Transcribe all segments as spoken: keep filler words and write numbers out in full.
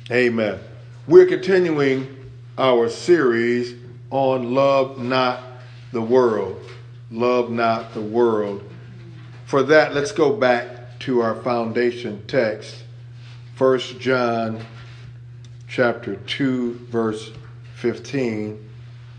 Amen. We're continuing our series on Love Not the World. Love Not the World. For that, let's go back to our foundation text, First John chapter two, verse fifteen.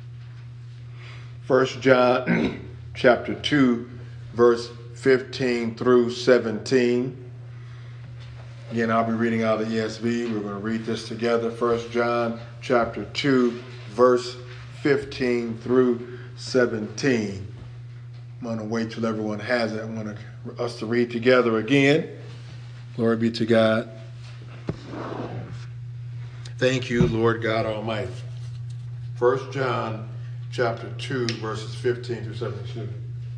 First John chapter two, verse fifteen through seventeen. Again, I'll be reading out of the E S V. We're going to read this together. First John chapter two, verse fifteen through seventeen. I'm going to wait till everyone has it. I want us to read together again. Glory be to God. Thank you, Lord God Almighty. First John chapter two, verses fifteen through seventeen.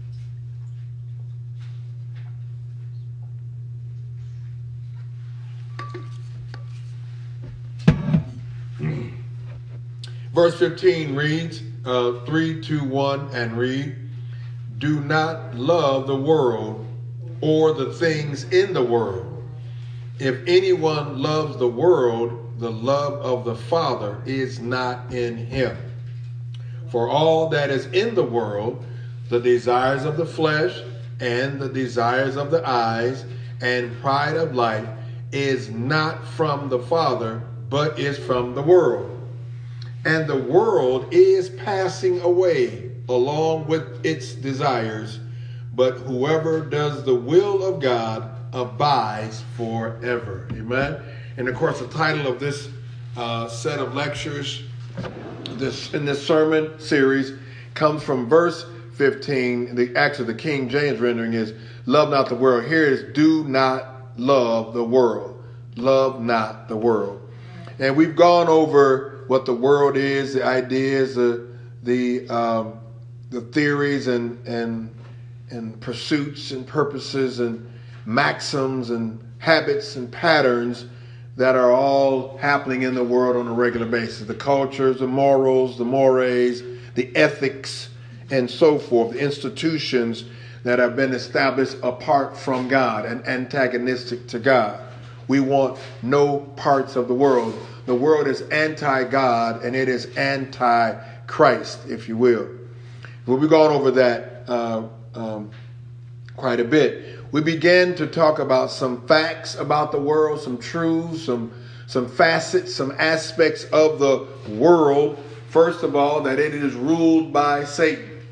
Verse fifteen reads, uh, three, two, one, and read, "Do not love the world or the things in the world. If anyone loves the world, the love of the Father is not in him. For all that is in the world, the desires of the flesh and the desires of the eyes and pride of life is not from the Father, but is from the world. And the world is passing away along with its desires, but whoever does the will of God abides forever." Amen. And of course, the title of this uh, set of lectures this in this sermon series comes from verse fifteen. The actually the King James rendering is "Love not the world." Here is "Do not love the world." Love not the world. And we've gone over what the world is, the ideas, the the um, the theories and and and pursuits and purposes and maxims and habits and patterns that are all happening in the world on a regular basis. The cultures, the morals, the mores, the ethics, and so forth. The institutions that have been established apart from God and antagonistic to God. We want no parts of the world. The world is anti-God and it is anti-Christ, if you will. Well, we've gone over that uh, um, quite a bit. We began to talk about some facts about the world, some truths, some some facets, some aspects of the world. First of all, that it is ruled by Satan.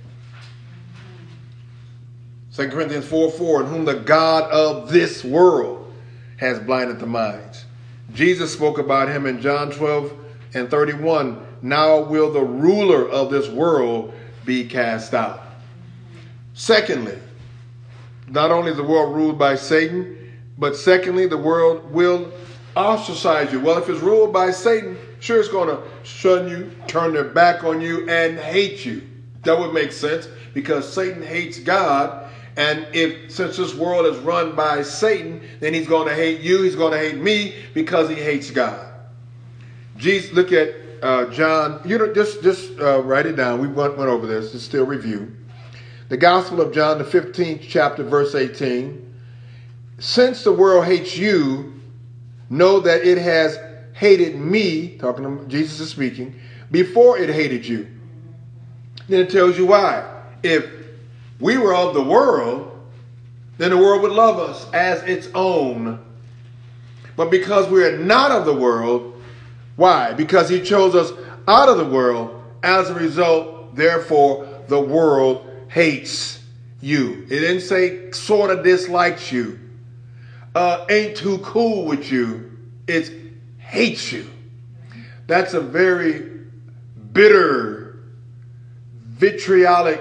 Second Corinthians four four, "In whom the God of this world has blinded the minds." Jesus spoke about him in John twelve and thirty-one. "Now will the ruler of this world be cast out." Secondly, not only is the world ruled by Satan, but secondly, the world will ostracize you. Well, if it's ruled by Satan, sure, it's going to shun you, turn their back on you, and hate you. That would make sense because Satan hates God. And if, since this world is run by Satan, then he's going to hate you, he's going to hate me because he hates God. Jesus, look at uh, John, you know, just, just uh, write it down. We went, went over this, just still review. The Gospel of John, the fifteenth chapter, verse eighteen. "Since the world hates you, know that it has hated me," talking to Jesus is speaking, "before it hated you." Then it tells you why. If we were of the world, then the world would love us as its own. But because we are not of the world, why? Because he chose us out of the world. As a result, therefore, the world hates you. It didn't say sort of dislikes you, uh, ain't too cool with you. It hates you. That's a very bitter, vitriolic,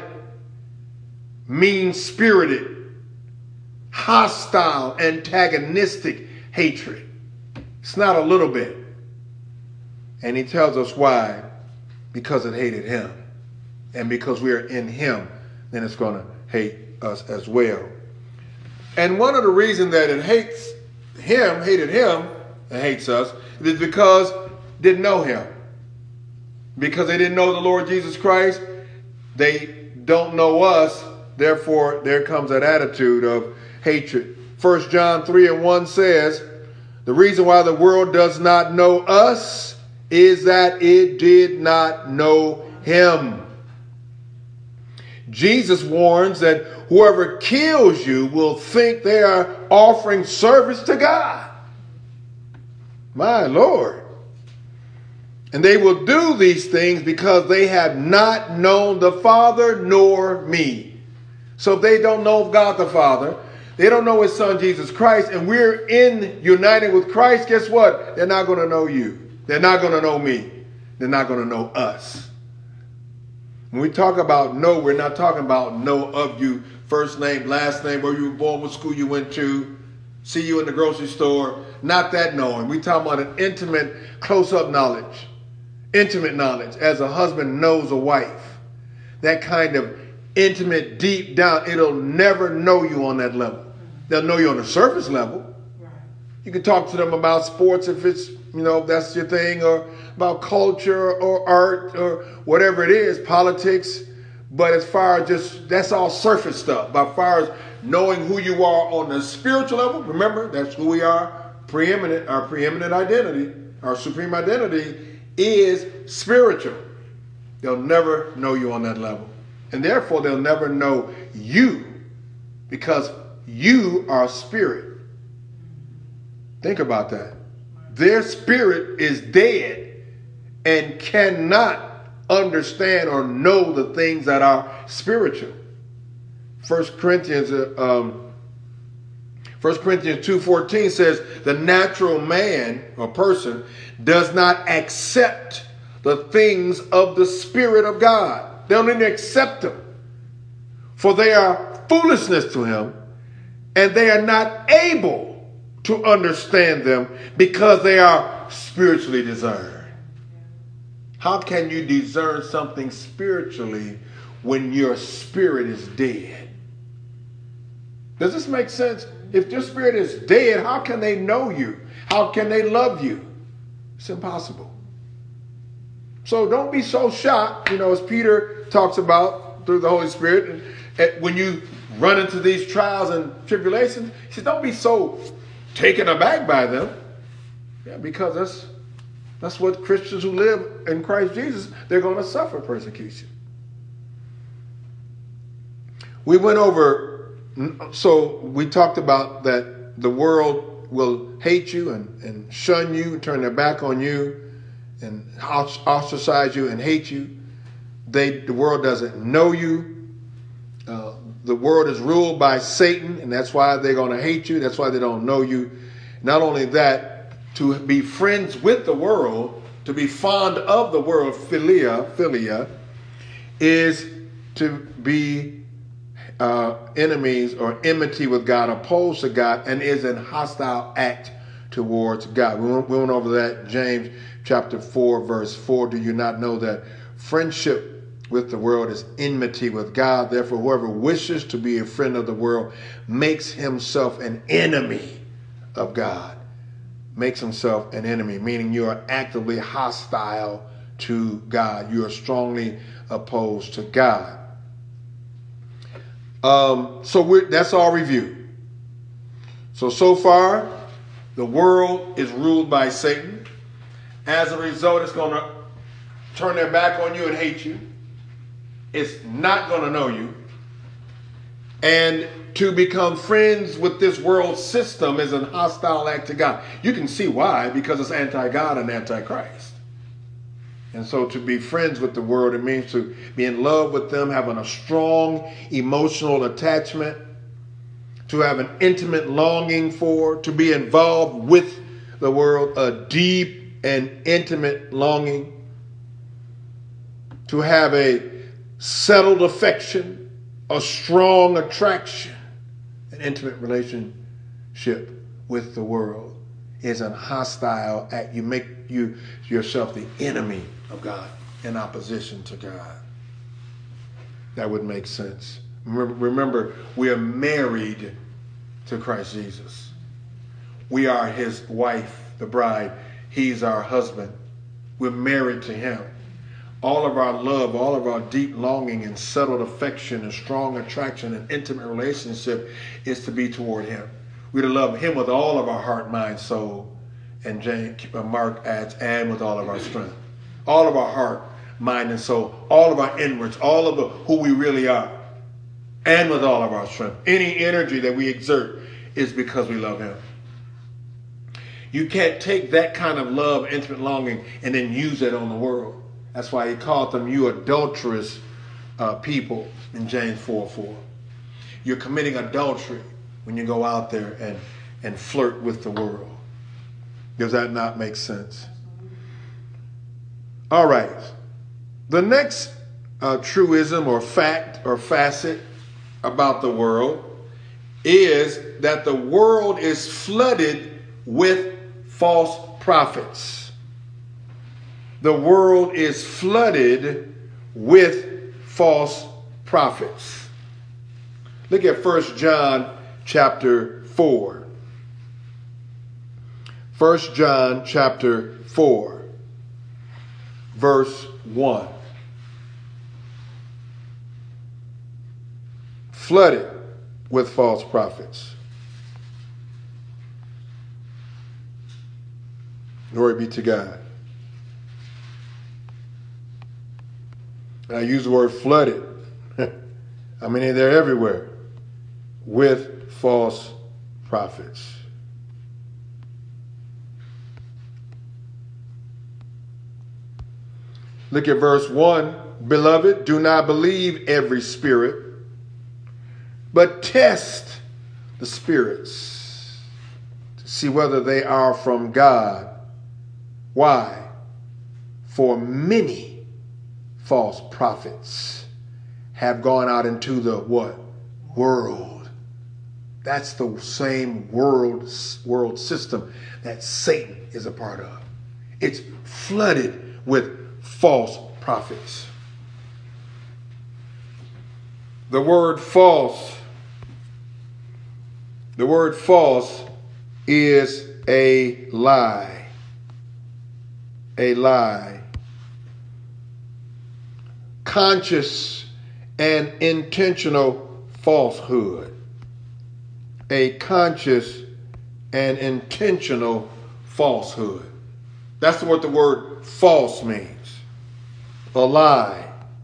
mean-spirited, hostile, antagonistic hatred. It's not a little bit. And he tells us why. Because it hated him. And because we are in him, then it's going to hate us as well. And one of the reasons that it hates him, hated him, and hates us, is because it didn't know him. Because they didn't know the Lord Jesus Christ, they don't know us. Therefore, there comes that attitude of hatred. First John three and one says, The reason why the world does not know us is that it did not know him. Jesus warns that whoever kills you will think they are offering service to God. My Lord. And they will do these things because they have not known the Father nor me. So if they don't know God the Father, they don't know his son Jesus Christ, and we're in united with Christ, guess what? They're not going to know you. They're not going to know me. They're not going to know us. When we talk about know, we're not talking about know of you, first name, last name, where you were born, what school you went to, see you in the grocery store. Not that knowing. We're talking about an intimate, close-up knowledge. Intimate knowledge, as a husband knows a wife. That kind of intimate, deep down, it'll never know you on that level. They'll know you on the surface level. Right. You can talk to them about sports if it's, you know, if that's your thing, or about culture or art or whatever it is, politics. But as far as just, that's all surface stuff. But as far as knowing who you are on the spiritual level, remember, that's who we are, preeminent, our preeminent identity, our supreme identity is spiritual. They'll never know you on that level. And therefore, they'll never know you because you are spirit. Think about that. Their spirit is dead and cannot understand or know the things that are spiritual. First Corinthians, um, First Corinthians two fourteen says the natural man or person does not accept the things of the Spirit of God. They don't even accept them. For they are foolishness to him, and they are not able to understand them because they are spiritually discerned. How can you discern something spiritually when your spirit is dead? Does this make sense? If your spirit is dead, how can they know you? How can they love you? It's impossible. So don't be so shocked, you know, as Peter talks about through the Holy Spirit, and, and when you run into these trials and tribulations, he says, don't be so taken aback by them. Yeah, because that's that's what Christians who live in Christ Jesus, they're going to suffer persecution. We went over, so we talked about that the world will hate you and, and shun you, turn their back on you, and ostracize you and hate you. They, the world doesn't know you. Uh, the world is ruled by Satan, and that's why they're going to hate you. That's why they don't know you. Not only that, to be friends with the world, to be fond of the world, philia, philia, is to be uh, enemies or enmity with God, opposed to God, and is an hostile act towards God. We went, we went over that, James chapter four, verse four. Do you not know that friendship with the world is enmity with God? Therefore, whoever wishes to be a friend of the world makes himself an enemy of God. Makes himself an enemy, meaning you are actively hostile to God. You are strongly opposed to God. Um, so we're, that's our review. So, so far, the world is ruled by Satan. As a result, it's going to turn their back on you and hate you. It's not going to know you. And to become friends with this world system is an hostile act to God. You can see why, because it's anti-God and anti-Christ. And so to be friends with the world, it means to be in love with them, having a strong emotional attachment, to have an intimate longing for, to be involved with the world, a deep and intimate longing, to have a settled affection, a strong attraction, an intimate relationship with the world is a hostile act. You make you yourself the enemy of God in opposition to God. That would make sense. Remember, remember, we are married to Christ Jesus. We are his wife, the bride. He's our husband. We're married to him. All of our love, all of our deep longing and settled affection and strong attraction and intimate relationship is to be toward him. We're to love him with all of our heart, mind, soul, And James, uh, Mark adds, and with all of our strength. All of our heart, mind, and soul. All of our inwards. All of the, who we really are. And with all of our strength. Any energy that we exert is because we love him. You can't take that kind of love, intimate longing, and then use it on the world. That's why he called them, you adulterous uh, people in James four four. You're committing adultery when you go out there and, and flirt with the world. Does that not make sense? All right. The next uh, truism or fact or facet about the world is that the world is flooded with false prophets. The world is flooded with false prophets. Look at First John chapter four. First John chapter four, verse one. Flooded with false prophets. Glory be to God. I use the word flooded. I mean, they're everywhere with false prophets. Look at verse one. Beloved, do not believe every spirit, but test the spirits to see whether they are from God. Why? For many false prophets have gone out into the what? World. That's the same world, world system that Satan is a part of. It's flooded with false prophets. The word false, the word false is a lie. A lie. Conscious and intentional falsehood. A conscious and intentional falsehood. That's what the word false means. A lie.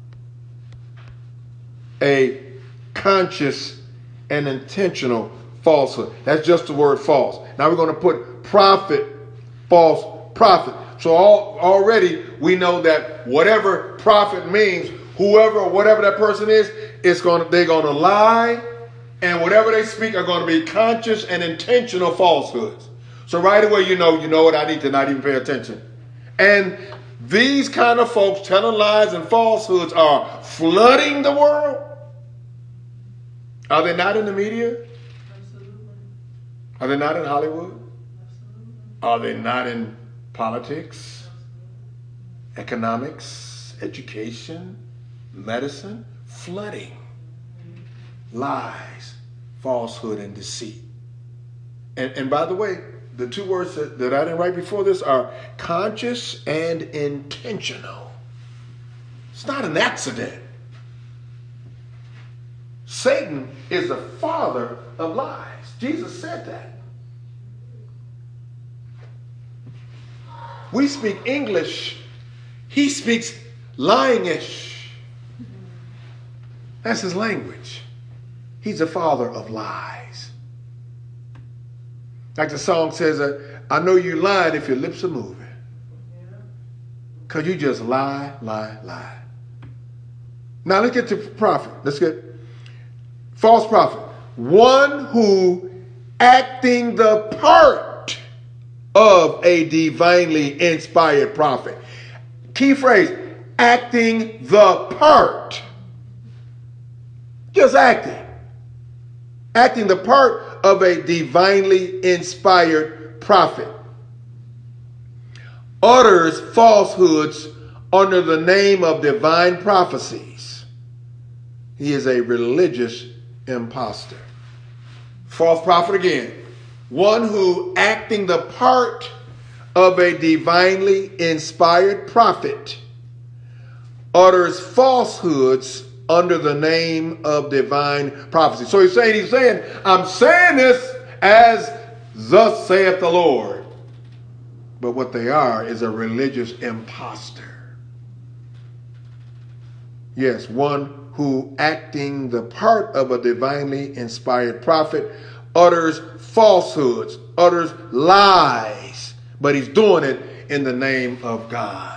A conscious and intentional falsehood. That's just the word false. Now we're going to put prophet, false prophet. So all, already we know that whatever prophet means, whoever or whatever that person is, it's going to, they're going to lie, and whatever they speak are going to be conscious and intentional falsehoods. So right away you know, you know what, I need to not even pay attention. And these kind of folks telling lies and falsehoods are flooding the world. Are they not in the media? Absolutely. Are they not in Hollywood? Absolutely. Are they not in politics, economics, education, medicine? Flooding. Lies, falsehood, and deceit. And, and by the way, the two words that, that I didn't write before this are conscious and intentional. It's not an accident. Satan is the father of lies. Jesus said that. We speak English. He speaks lying-ish. That's his language. He's the father of lies. Like the song says, uh, I know you lying if your lips are moving. Because you just lie, lie, lie. Now let's get to prophet. Let's get false prophet. One who acting the part of a divinely inspired prophet. Key phrase, acting the part. Just acting. Acting the part of a divinely inspired prophet. Utters falsehoods under the name of divine prophecies. He is a religious imposter. False prophet again. One who acting the part of a divinely inspired prophet utters falsehoods under the name of divine prophecy. So he's saying, he's saying, I'm saying this as thus saith the Lord. but what they are is a religious imposter. Yes, one who, acting the part of a divinely inspired prophet, utters falsehoods, utters lies, but he's doing it in the name of God.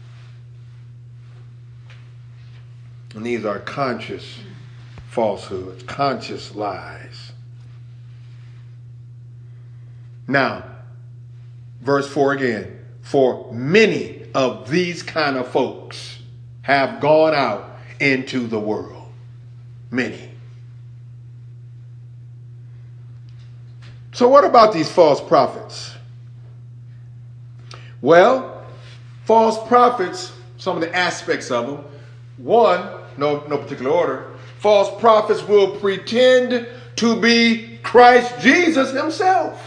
And these are conscious falsehoods, conscious lies. Now, verse four again. For many of these kind of folks have gone out into the world. Many. So what about these false prophets? Well, false prophets, some of the aspects of them. One, no, no particular order. False prophets will pretend to be Christ Jesus himself.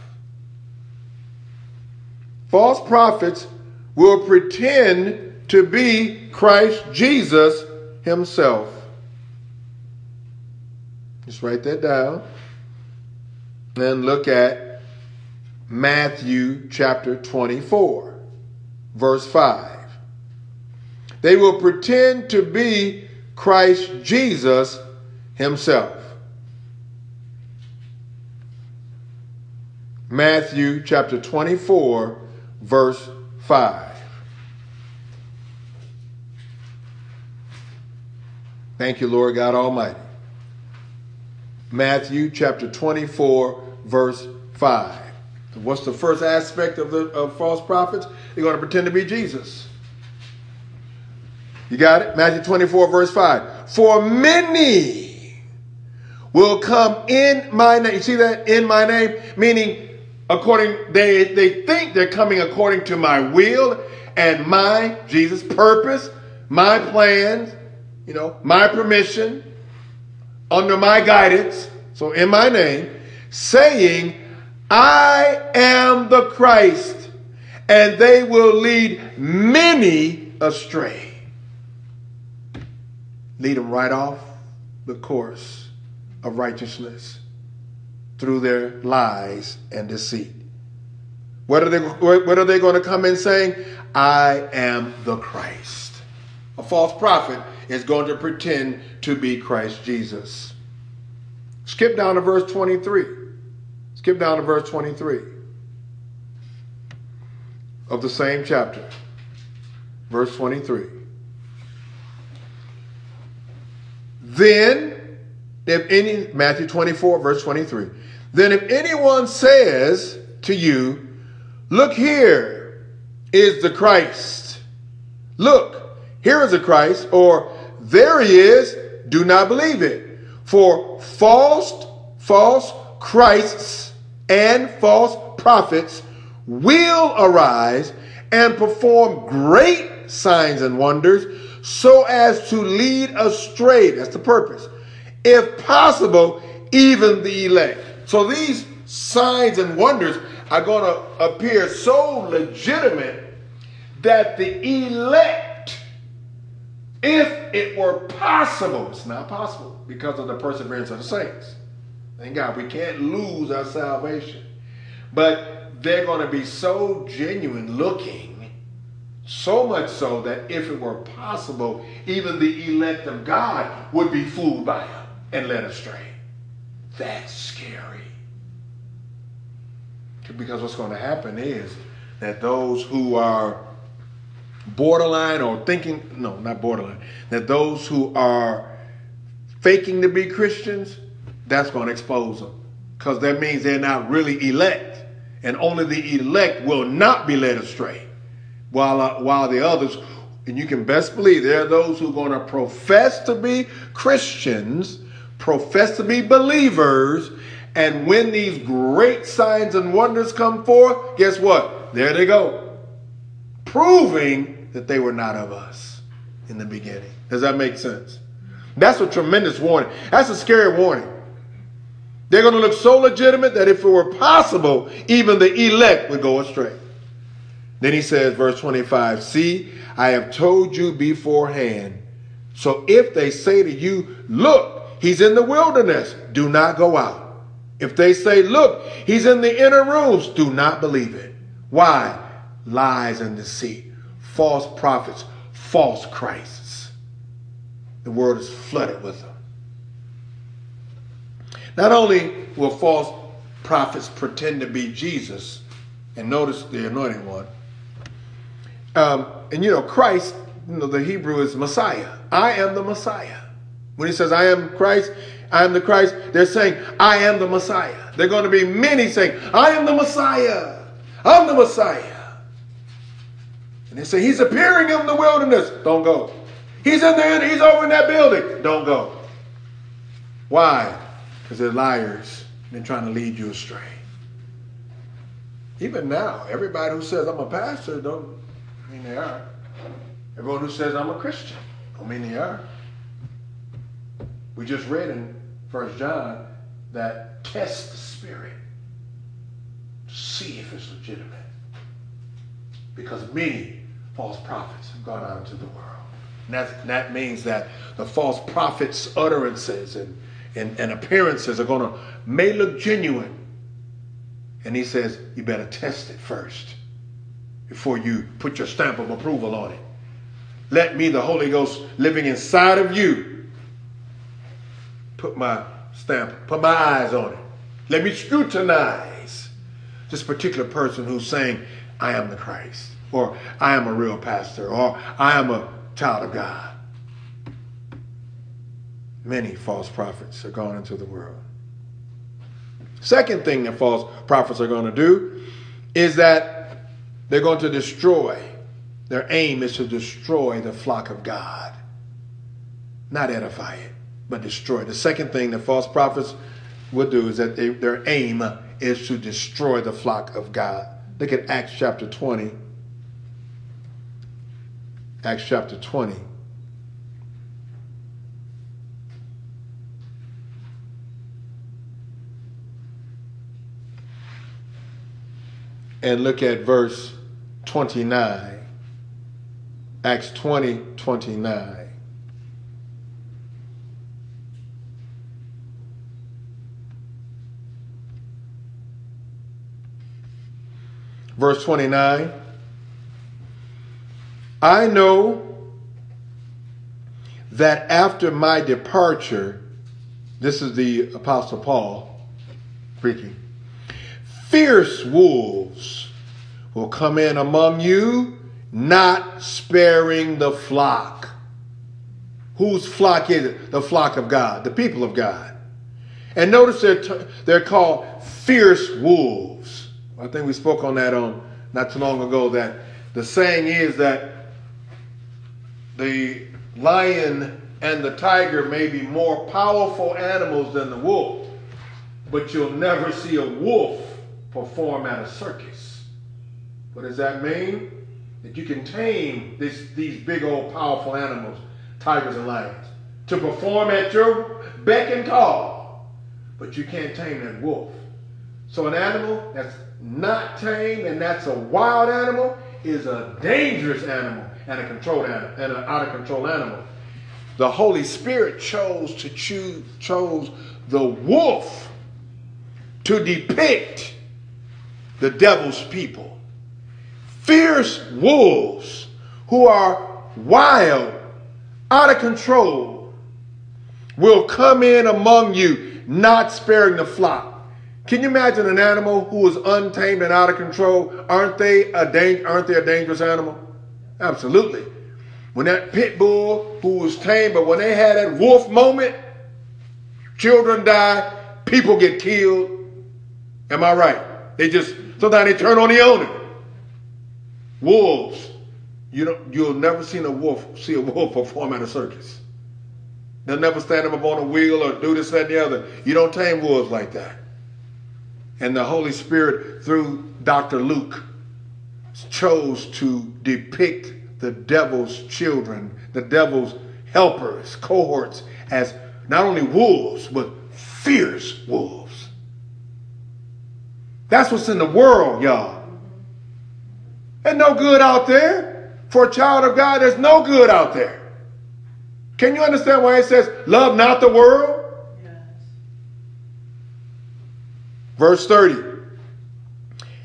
False prophets will pretend to be Christ Jesus himself. Just write that down. Then look at Matthew chapter twenty-four, verse five. They will pretend to be Christ Jesus himself. Matthew chapter twenty-four, verse five. Thank you, Lord God Almighty. Matthew chapter twenty-four, verse five. What's the first aspect of the of false prophets? They're going to pretend to be Jesus. You got it? Matthew twenty-four, verse five. For many will come in my name. You see that? In my name? Meaning, according, they, they think they're coming according to my will and my, Jesus, purpose, my plans, you know, my permission, under my guidance, so in my name, saying, I am the Christ, and they will lead many astray. Lead them right off the course of righteousness through their lies and deceit. What are they, what are they going to come in saying? I am the Christ. A false prophet is going to pretend to be Christ Jesus. Skip down to verse twenty-three. Skip down to verse twenty-three of the same chapter. Verse twenty-three. Then, if any, Matthew twenty-four, verse twenty-three. Then if anyone says to you, look, here is the Christ. Look, here is the Christ, or there he is, do not believe it. For false, false Christs and false prophets will arise and perform great signs and wonders so as to lead astray, that's the purpose, if possible, even the elect. So these signs and wonders are going to appear so legitimate that the elect, if it were possible, it's not possible because of the perseverance of the saints. Thank God, we can't lose our salvation. But they're going to be so genuine looking, so much so that if it were possible, even the elect of God would be fooled by them and led astray. That's scary. Because what's going to happen is that those who are borderline or thinking, no, not borderline, that those who are faking to be Christians, that's going to expose them. Because that means they're not really elect. And only the elect will not be led astray. While, uh, while the others, and you can best believe there are those who are going to profess to be Christians, profess to be believers, and when these great signs and wonders come forth, guess what? There they go. Proving that they were not of us in the beginning. Does that make sense? That's a tremendous warning. That's a scary warning. They're going to look so legitimate that if it were possible, even the elect would go astray. Then he says, verse twenty-five, see, I have told you beforehand. So if they say to you, look, he's in the wilderness, do not go out. If they say, look, he's in the inner rooms, do not believe it. Why? lies and deceit, false prophets, false Christs. The world is flooded with them. Not only will false prophets pretend to be Jesus, and notice the anointed one, um, and you know, Christ, you know, the Hebrew is Messiah. I am the Messiah. When he says, I am Christ, I am the Christ, they're saying, I am the Messiah. There are going to be many saying, I am the Messiah. I'm the Messiah. And they say, he's appearing in the wilderness. Don't go. He's in there, he's over in that building. Don't go. Why? Because they're liars. They're trying to lead you astray. Even now, everybody who says I'm a pastor don't mean they are. Everyone who says I'm a Christian don't mean they are. We just read in First John that test the spirit to see if it's legitimate. Because many false prophets have gone out into the world. And that, that means that the false prophets' utterances and, and, and appearances are going to may look genuine. And he says, you better test it first before you put your stamp of approval on it. Let me, the Holy Ghost, living inside of you, put my stamp, put my eyes on it. Let me scrutinize this particular person who's saying, I am the Christ, or I am a real pastor, or I am a child of God. Many false prophets are gone into the world. Second thing that false prophets are going to do is that they're going to destroy. Their aim is to destroy the flock of God. Not edify it, but destroy it. The second thing that false prophets will do is that they, their aim is to destroy the flock of God. Look at Acts chapter twenty. Acts chapter twenty. And look at verse twenty-nine. Acts twenty, twenty-nine. Verse twenty-nine. I know that after my departure, this is the Apostle Paul preaching, fierce wolves will come in among you, not sparing the flock. Whose flock is it? The flock of God, the people of God. And notice they're, t- they're called fierce wolves. I think we spoke on that on not too long ago, that the saying is that the lion and the tiger may be more powerful animals than the wolf, but you'll never see a wolf perform at a circus. What does that mean? That you can tame this, these big old powerful animals, tigers and lions, to perform at your beck and call, but you can't tame that wolf. So an animal that's not tamed and that's a wild animal is a dangerous animal and a controlled animal and an out of control animal. The Holy Spirit chose to choose chose the wolf to depict the devil's people. Fierce wolves who are wild, out of control, will come in among you, not sparing the flock. Can you imagine an animal who is untamed and out of control? Aren't they a dang- aren't they a dangerous animal? Absolutely. When that pit bull who was tamed, but when they had that wolf moment, children die, people get killed. Am I right? They just, sometimes they turn on the owner. Wolves. You don't, you'll never see a wolf, see a wolf perform at a circus. They'll never stand up on a wheel or do this, that, and the other. You don't tame wolves like that. And the Holy Spirit, through Doctor Luke, chose to depict the devil's children, the devil's helpers, cohorts, as not only wolves, but fierce wolves. That's what's in the world, y'all. There's no good out there. For a child of God, there's no good out there. Can you understand why it says, love not the world? Verse thirty.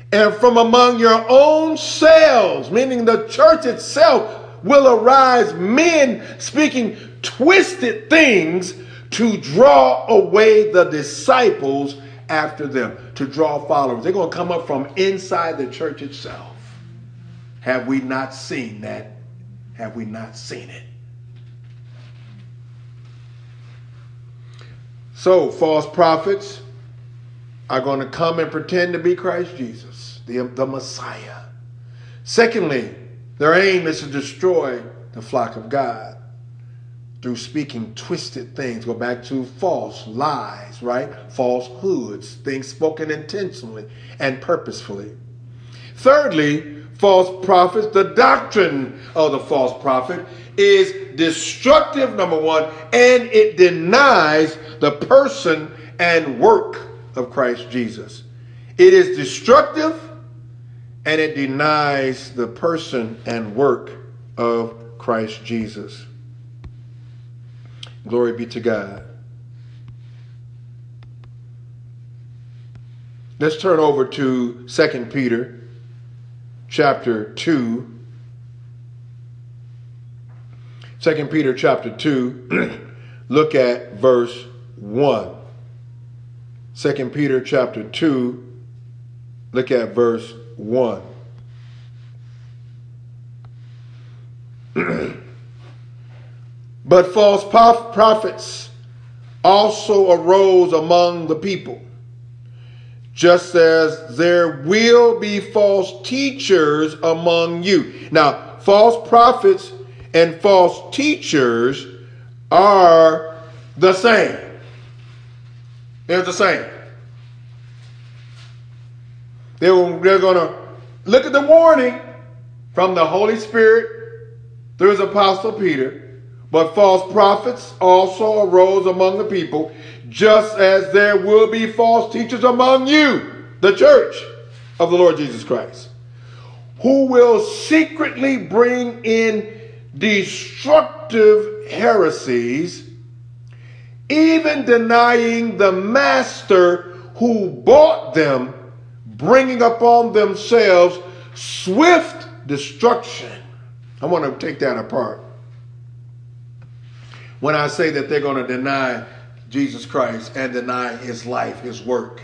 And from among your own selves, meaning the church itself, will arise men speaking twisted things to draw away the disciples after them, to draw followers. They're going to come up from inside the church itself. Have we not seen that? Have we not seen it? So, false prophets are going to come and pretend to be Christ Jesus, the, the Messiah. Secondly, their aim is to destroy the flock of God through speaking twisted things. Go back to false lies, right? Falsehoods, things spoken intentionally and purposefully. Thirdly, false prophets, the doctrine of the false prophet is destructive, number one, and it denies the person and work of Christ Jesus. It is destructive and it denies the person and work of Christ Jesus. Glory be to God. Let's turn over to Second Peter chapter two. Second Peter chapter two. Look at verse one. Second Peter chapter two. Look at verse one. But false prophets also arose among the people, just as there will be false teachers among you. Now, false prophets and false teachers are the same. They're the same. They're, they're going to look at the warning from the Holy Spirit through his apostle Peter. But false prophets also arose among the people, just as there will be false teachers among you, the church of the Lord Jesus Christ, who will secretly bring in destructive heresies, even denying the master who bought them, bringing upon themselves swift destruction. I want to take that apart. When I say that they're going to deny Jesus Christ and deny his life, his work.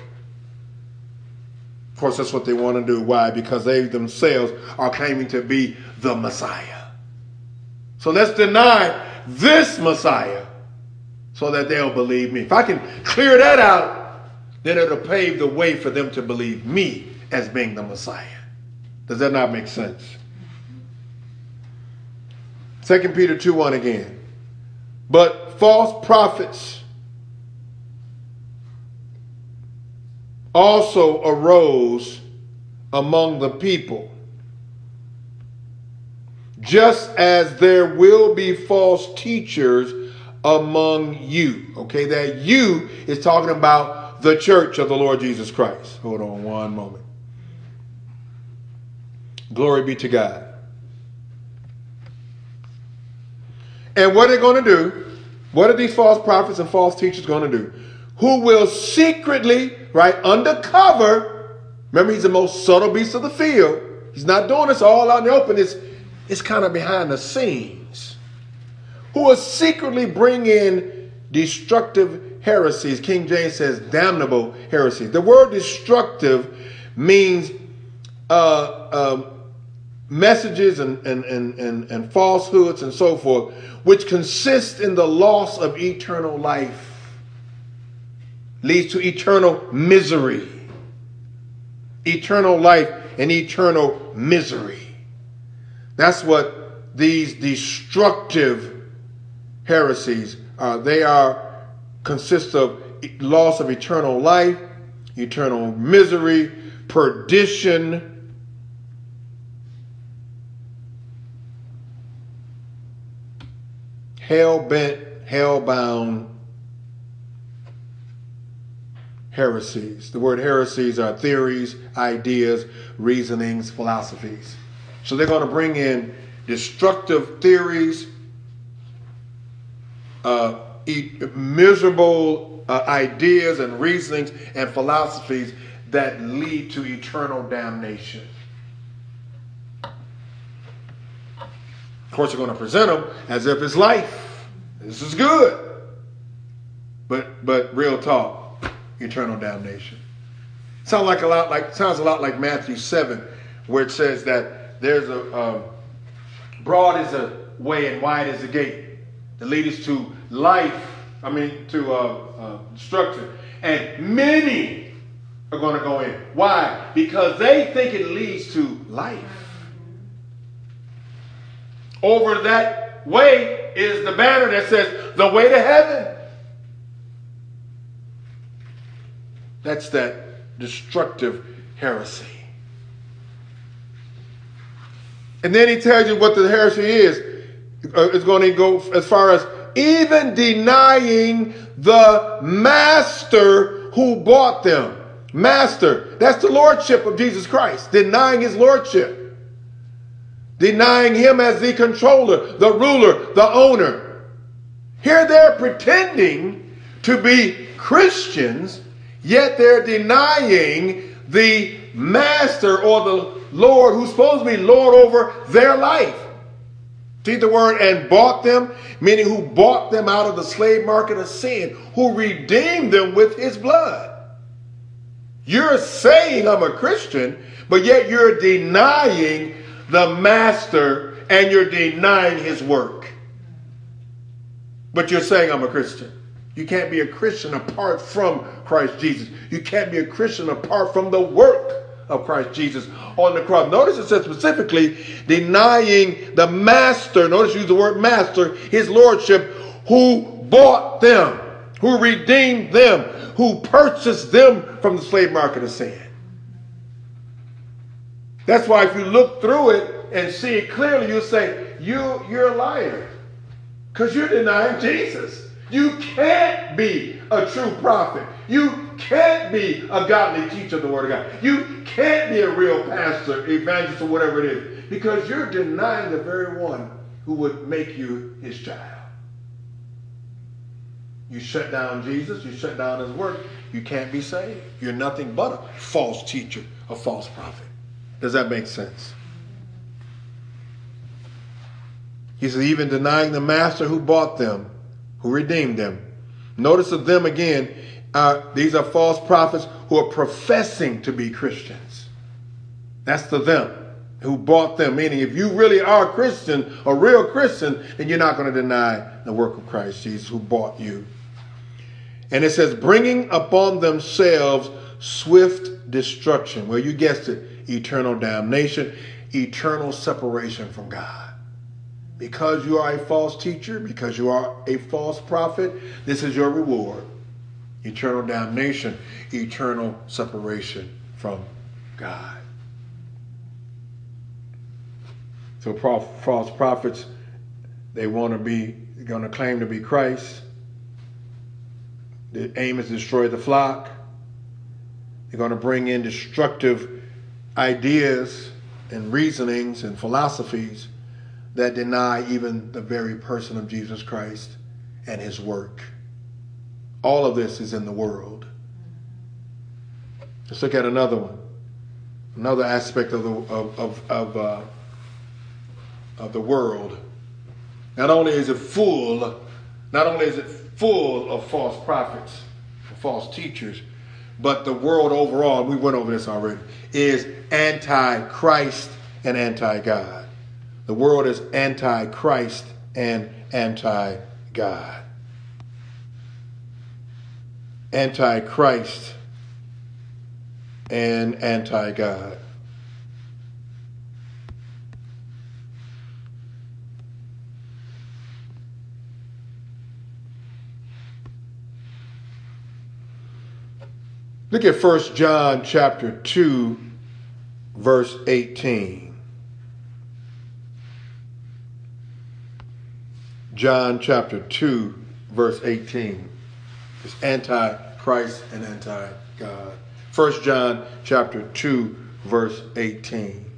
Of course, that's what they want to do. Why? Because they themselves are claiming to be the Messiah. So let's deny this Messiah so that they'll believe me. If I can clear that out, then it'll pave the way for them to believe me as being the Messiah. Does that not make sense? Second Peter two one again. But false prophets also arose among the people, just as there will be false teachers among you. Okay, that you is talking about the church of the Lord Jesus Christ. Hold on one moment. Glory be to God. And what are they going to do? What are these false prophets and false teachers going to do? Who will secretly, right, undercover, remember he's the most subtle beast of the field. He's not doing this all out in the open. It's, it's kind of behind the scenes. Who will secretly bring in destructive heresies. King James says damnable heresies. The word destructive means uh, um, messages and, and, and, and, and falsehoods and so forth, which consist in the loss of eternal life, leads to eternal misery. Eternal life and eternal misery. That's what these destructive heresies are. They are consist of loss of eternal life, eternal misery, perdition, hell-bent, hell-bound heresies. The word heresies are theories, ideas, reasonings, philosophies. So they're going to bring in destructive theories, uh, miserable uh, ideas and reasonings and philosophies that lead to eternal damnation. Of course, they're going to present them as if it's life. This is good. But but real talk, eternal damnation. Sounds like a lot like sounds a lot like Matthew seven, where it says that there's a uh, broad is a way and wide is a gate that leads us to life. I mean to uh, uh, destruction, and many are going to go in. Why? Because they think it leads to life. Over that way is the banner that says the way to heaven. That's that destructive heresy. And then he tells you what the heresy is. Uh, it's going to go as far as even denying the master who bought them. Master, that's the lordship of Jesus Christ. Denying his lordship. Denying him as the controller, the ruler, the owner. Here they're pretending to be Christians, yet they're denying the master or the Lord who's supposed to be Lord over their life. See the word and bought them, meaning who bought them out of the slave market of sin, who redeemed them with his blood. You're saying I'm a Christian, but yet you're denying the master and you're denying his work. But you're saying I'm a Christian. You can't be a Christian apart from Christ Jesus. You can't be a Christian apart from the work of Christ Jesus on the cross. Notice it says specifically denying the master. Notice you use the word master, his lordship, who bought them, who redeemed them, who purchased them from the slave market of sin. That's why if you look through it and see it clearly, you'll say, you, you're a liar. Because you're denying Jesus. You can't be a true prophet. You can't be a godly teacher of the word of God. You can't be a real pastor, evangelist, or whatever it is. Because you're denying the very one who would make you his child. You shut down Jesus. You shut down his work. You can't be saved. You're nothing but a false teacher, a false prophet. Does that make sense? He says, even denying the master who bought them, who redeemed them. Notice of them again, uh, these are false prophets who are professing to be Christians. That's the them who bought them. Meaning if you really are a Christian, a real Christian, then you're not going to deny the work of Christ Jesus who bought you. And it says, bringing upon themselves swift destruction. Well, you guessed it. Eternal damnation, eternal separation from God. Because you are a false teacher, because you are a false prophet, this is your reward. Eternal damnation, eternal separation from God. So false prophets, they want to be, they're going to claim to be Christ. The aim is to destroy the flock. They're going to bring in destructive ideas and reasonings and philosophies that deny even the very person of Jesus Christ and his work. All of this is in the world. Let's look at another one. Another aspect of the of of of, uh, of the world. Not only is it full, not only is it full of false prophets, false teachers, but the world overall, we went over this already, is anti-Christ and anti-God. The world is anti-Christ and anti-God. Anti-Christ and anti-God. Look at First John chapter two, verse eighteen. John chapter two, verse eighteen. It's anti-Christ and anti-God. First John chapter two, verse eighteen.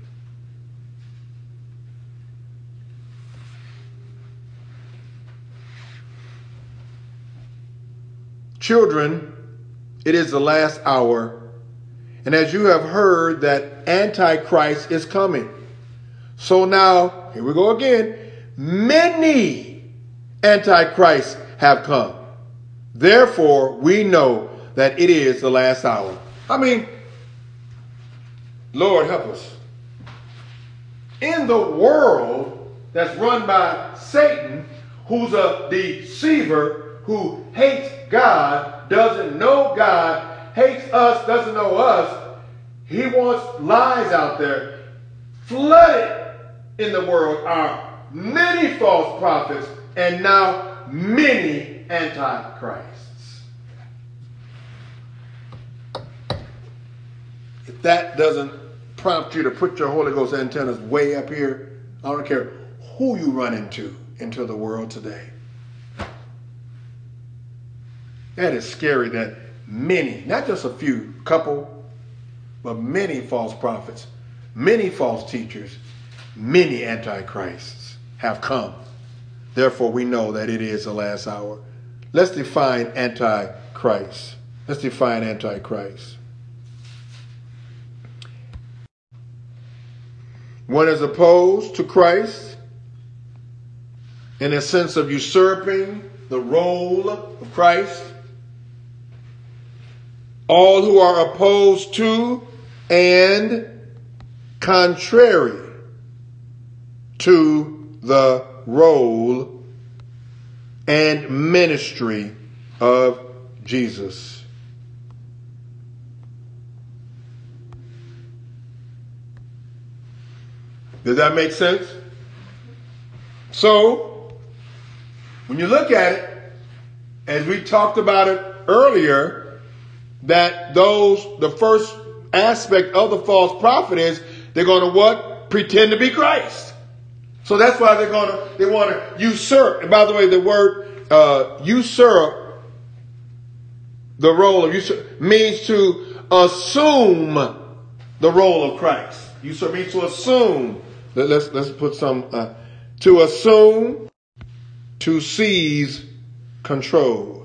Children, it is the last hour, And as you have heard that Antichrist is coming. So now, here we go again. Many Antichrists have come. Therefore, we know that it is the last hour. I mean, Lord help us. In the world that's run by Satan, who's a deceiver, who hates God, doesn't know God, hates us, doesn't know us, he wants lies out there. Flooded in the world are many false prophets and now many antichrists. If that doesn't prompt you to put your Holy Ghost antennas way up here, I don't care who you run into into the world today. That is scary that many, not just a few, couple, but many false prophets, many false teachers, many antichrists have come. Therefore, we know that it is the last hour. Let's define antichrist. Let's define antichrist. One is opposed to Christ in a sense of usurping the role of Christ. All who are opposed to and contrary to the role and ministry of Jesus. Does that make sense? So, when you look at it, as we talked about it earlier, that those, the first aspect of the false prophet is they're going to what? Pretend to be Christ. So that's why they're going to, they want to usurp. And by the way, the word uh, usurp, the role of usurp, means to assume the role of Christ. Usurp means to assume. Let's, let's put some, uh, to assume, to seize control.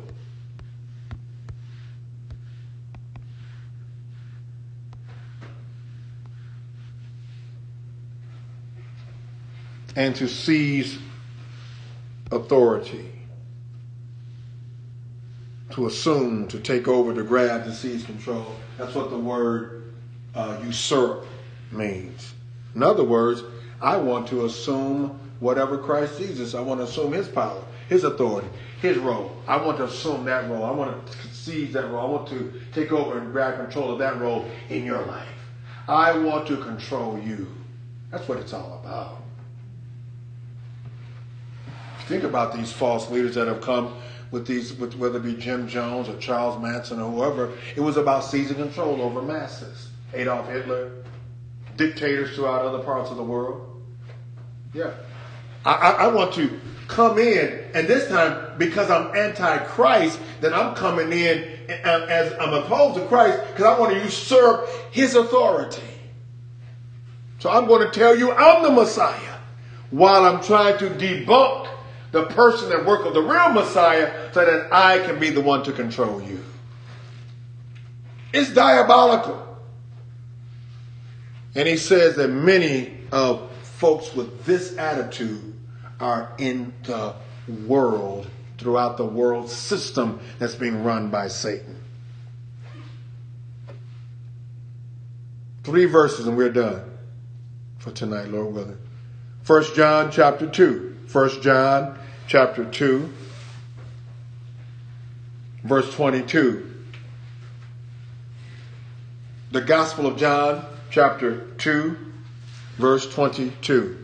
And to seize authority. To assume, to take over, to grab, to seize control. That's what the word uh, usurp means. In other words, I want to assume whatever Christ Jesus. I want to assume his power, his authority, his role. I want to assume that role. I want to seize that role. I want to take over and grab control of that role in your life. I want to control you. That's what it's all about. Think about these false leaders that have come with these, with, whether it be Jim Jones or Charles Manson or whoever. It was about seizing control over masses. Adolf Hitler, dictators throughout other parts of the world. Yeah. I, I, I want to come in, and this time, because I'm anti-Christ, then I'm coming in as I'm opposed to Christ because I want to usurp his authority. So I'm going to tell you I'm the Messiah while I'm trying to debunk the person and work of the real Messiah so that I can be the one to control you. It's diabolical. And he says that many of folks with this attitude are in the world, throughout the world system that's being run by Satan. Three verses and we're done for tonight, Lord willing. First John chapter two. First John chapter two, verse twenty-two. The Gospel of John chapter two, verse twenty-two.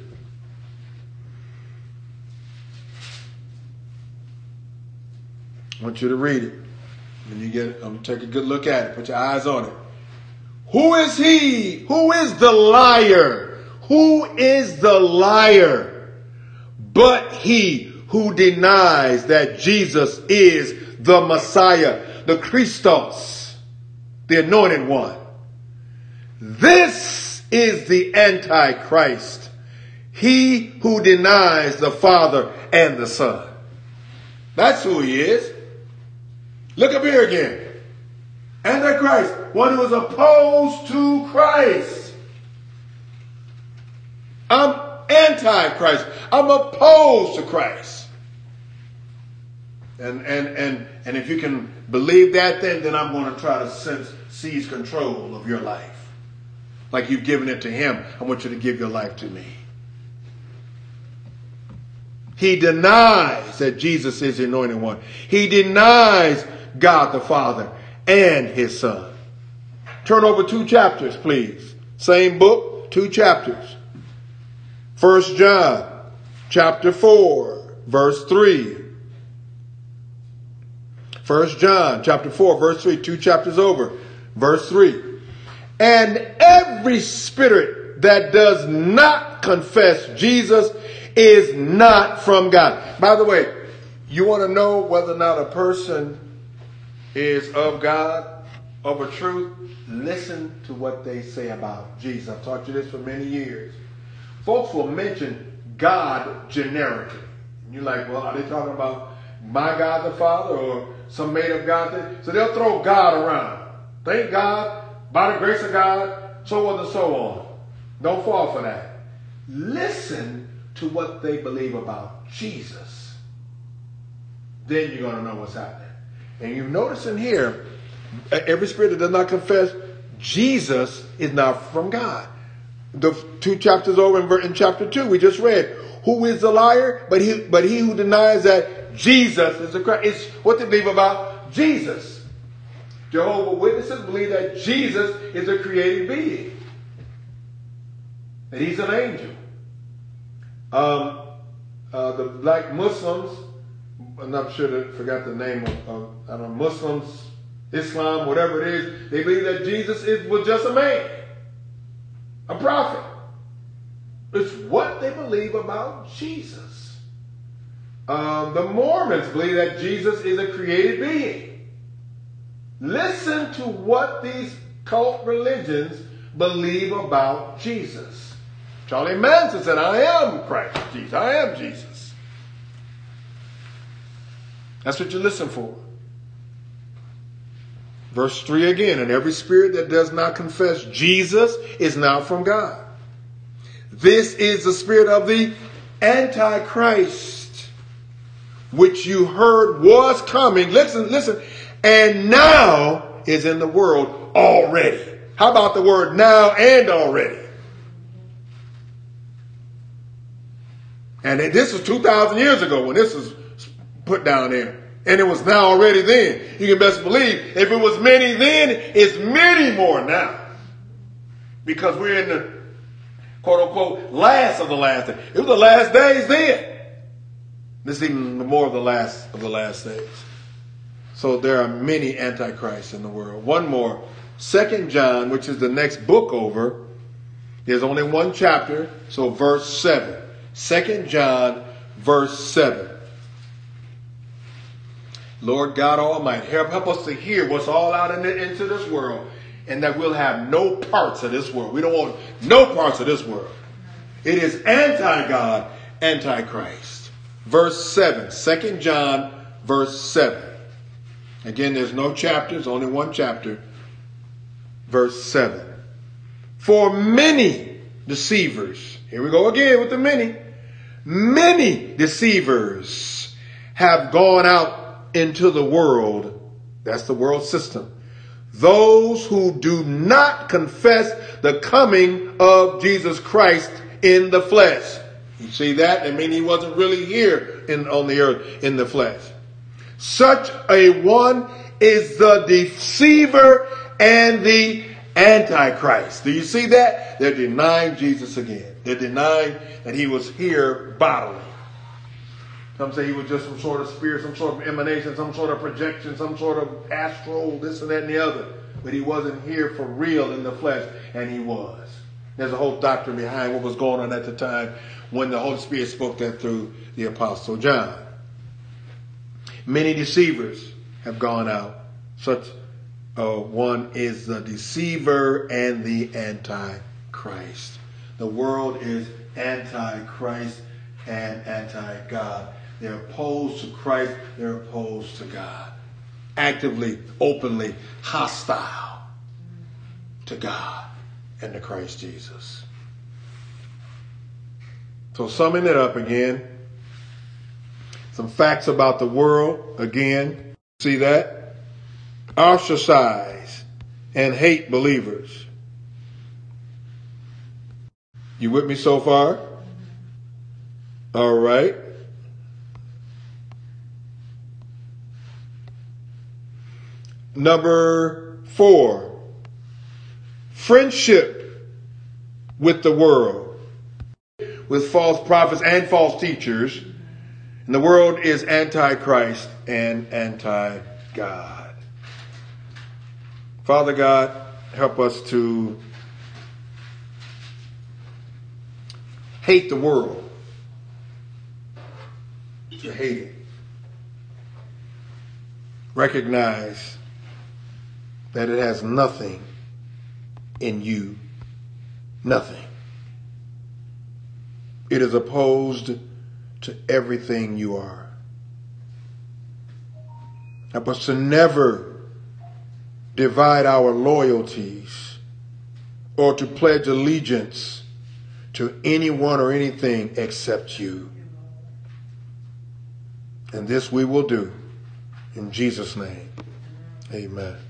I want you to read it. When you get it, I'm going to take a good look at it. Put your eyes on it. Who is he? Who is the liar? Who is the liar? But he who denies that Jesus is the Messiah, the Christos, the anointed one. This is the Antichrist, he who denies the Father and the Son. That's who he is. Look up here again. Antichrist, one who is opposed to Christ. I'm anti-Christ. I'm opposed to Christ. And and and and if you can believe that thing, then I'm going to try to sense, seize control of your life. Like you've given it to him, I want you to give your life to me. He denies that Jesus is the anointed one. He denies God the Father and his Son. Turn over two chapters, please. Same book, two chapters. First John, chapter four, verse three. First John, chapter four, verse three, two chapters over, verse three. And every spirit that does not confess Jesus is not from God. By the way, you want to know whether or not a person is of God, of a truth? Listen to what they say about Jesus. I've taught you this for many years. Folks will mention God generically. And you're like, well, are they talking about my God the Father or some made up God thing? So they'll throw God around. Thank God, by the grace of God, so on and so on. Don't fall for that. Listen to what they believe about Jesus. Then you're going to know what's happening. And you notice in here, every spirit that does not confess Jesus is not from God. The two chapters over in, in chapter two, we just read, who is the liar? But he, but he who denies that Jesus is the Christ. It's what they believe about Jesus. Jehovah's Witnesses believe that Jesus is a created being. That he's an angel. Um, uh, the black Muslims, I'm not sure that I forgot the name of, of I don't know, Muslims, Islam, whatever it is, they believe that Jesus is, was just a man, a prophet. It's what they believe about Jesus. Um, the Mormons believe that Jesus is a created being. Listen to what these cult religions believe about Jesus. Charlie Manson said, I am Christ Jesus. I am Jesus. That's what you listen for. Verse three again, and every spirit that does not confess Jesus is not from God. This is the spirit of the Antichrist, which you heard was coming. Listen, listen. And now is in the world already. How about the word now and already? And this was two thousand years ago when this was put down there. And it was now already then. You can best believe if it was many then, it's many more now. Because we're in the quote unquote last of the last days. It was the last days then. This is even more of the last of the last days. So there are many antichrists in the world. One more. Second John, which is the next book over. There's only one chapter. So verse seven. Second John, verse seven. Lord God Almighty, help, help us to hear what's all out in the, into this world, and that we'll have no parts of this world. We don't want no parts of this world. It is anti-God, anti-Christ. Verse seven, Second John, verse seven. Again, there's no chapters, only one chapter. Verse seven. For many deceivers, here we go again with the many, many deceivers have gone out into the world. That's the world system. Those who do not confess the coming of Jesus Christ in the flesh. You see that? I mean, he wasn't really here in, on the earth in the flesh. Such a one is the deceiver and the Antichrist. Do you see that? They're denying Jesus again. They're denying that he was here bodily. Some say he was just some sort of spirit, some sort of emanation, some sort of projection, some sort of astral, this and that and the other. But he wasn't here for real in the flesh, and he was. There's a whole doctrine behind what was going on at the time when the Holy Spirit spoke that through the Apostle John. Many deceivers have gone out. Such uh, one is the deceiver and the Antichrist. The world is anti-Christ and anti-God. They're opposed to Christ. They're opposed to God. actively, openly hostile to God and to Christ Jesus. So summing it up again, some facts about the world again. See that? Ostracize and hate believers. You with me so far? All right. Number four, friendship with the world, with false prophets and false teachers. And the world is anti-Christ and anti-God. Father God, help us to hate the world. To hate it. Recognize that it has nothing in you. Nothing. It is opposed to everything you are. Help us to never divide our loyalties or to pledge allegiance to anyone or anything except you. And this we will do in Jesus' name. Amen.